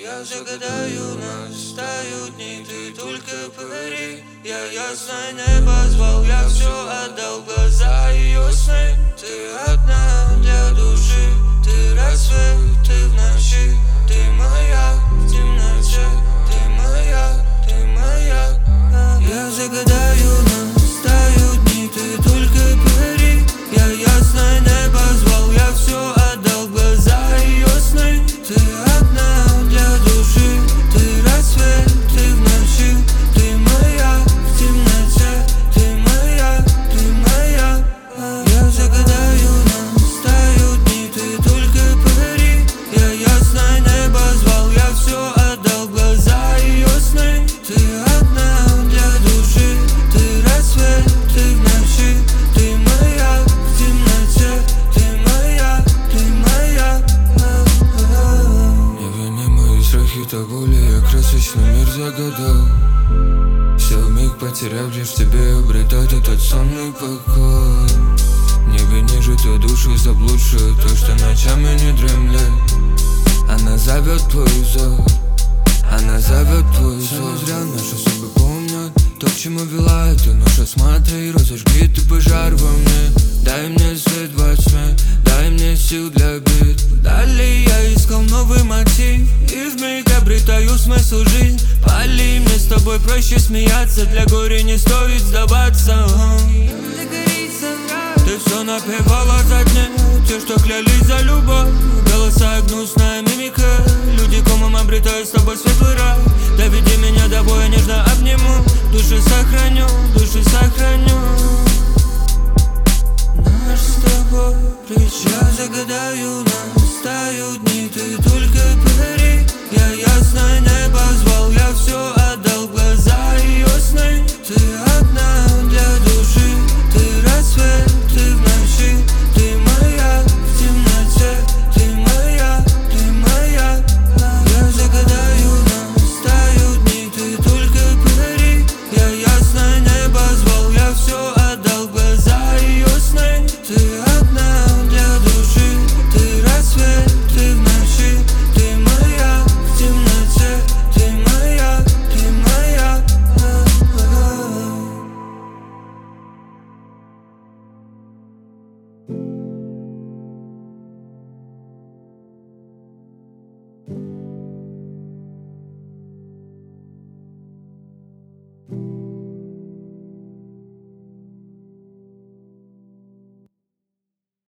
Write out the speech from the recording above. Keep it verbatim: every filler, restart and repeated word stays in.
Я загадаю нас, тают дни, ты только пари. Я ясное небо звал, я все отдал, глаза ее сны. Ты одна для души, ты рассвет, ты в ночи. Ты моя в темноте, ты моя, ты моя. Я загадаю нас, тают дни, ты только пари. Я ясное небо звал, я все отдал, глаза ее сны. Ты одна для души, ты рассвет, ты в ночи. Ты моя в темноте, ты моя, ты моя. Я загадаю нас, тают дни, ты только пари. Я ясное небо звал, я все отдал, глаза ее сны. Ты одна для души, ты рассвет, ты в ночи. Ты моя в темноте, ты моя, ты моя. Не вини мои страхи, так более я красочный мир загадал. Все вмиг потеряв, лишь в тебе обретать этот сонный покой. Не вини же ты душу заблудшую, то, что ночами не дремлет. Она зовет твой зов, она зовет твой зов. Зря наши судьбы помнят то, к чему вела эта ноша. Смотри, разожги ты пожар во мне. Дай мне свет во тьме, дай мне сил для битв. Вдали я искал новый мотив, и вмиг обретаю смысл жизни. Пали, мне с тобой проще смеяться, для горя не стоит сдаваться. Ты все напевала за дни, те, что клялись за любовь. Голоса, гнусная мимика, люди комом обретают с тобой светлый рай. Доведи меня до боя, нежно обниму, души сохраню, души сохраню. Наш с тобой плечо. Я загадаю нас, тают дни, ты только пари. Я ясное небо звал, я все отдал, глаза ее сны. Ты одна для души, ты рассвет, ты в ночи.